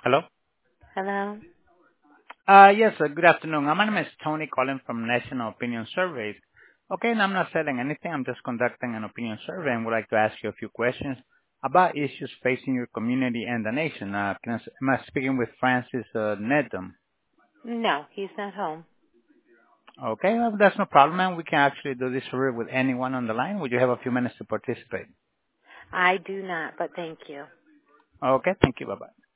Hello? Hello? Yes, good afternoon. My name is Tony calling from National Opinion Surveys. Okay, and I'm not selling anything. I'm just conducting an opinion survey and would like to ask you a few questions about issues facing your community and the nation. Am I speaking with Francis Nedum? No, he's not home. Okay, well, that's no problem, and we can actually do this survey with anyone on the line. Would you have a few minutes to participate? I do not, but thank you. Okay, thank you. Bye-bye.